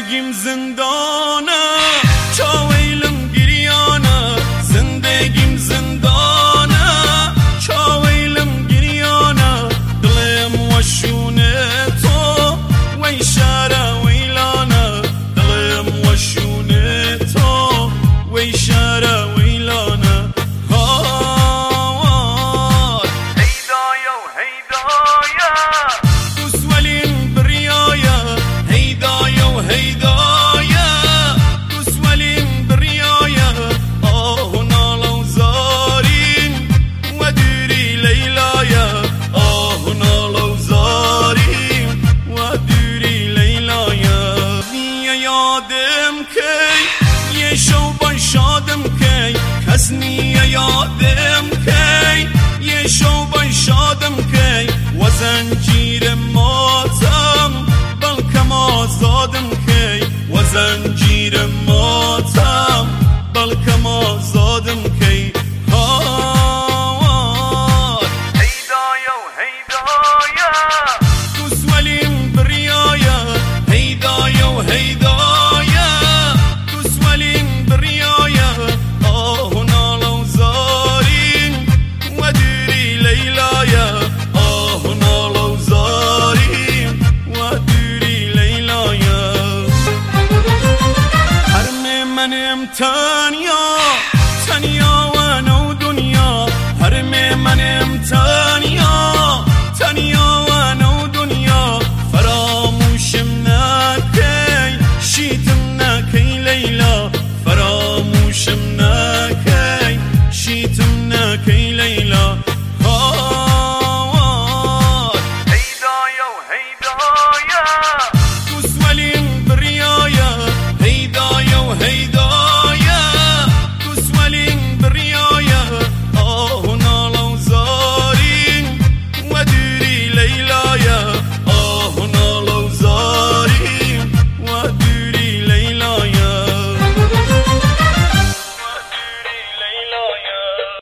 زندگیم زندانه چاویلم گریانه زندگیم زندانه چاویلم گریانه دلم وشونه تو وی شاره ویلانه دلم وشونه تو وی شاره ویلانه شادم کی کس نیه یادم کی یه شوبای شادم کی و زنجیر ماتم بلکم آزادم کی و زنجیر ماتم بلکم آزادم کی هیدایا و هیدایا دوست ولیم بریایا هیدایا و هیدایا تنیا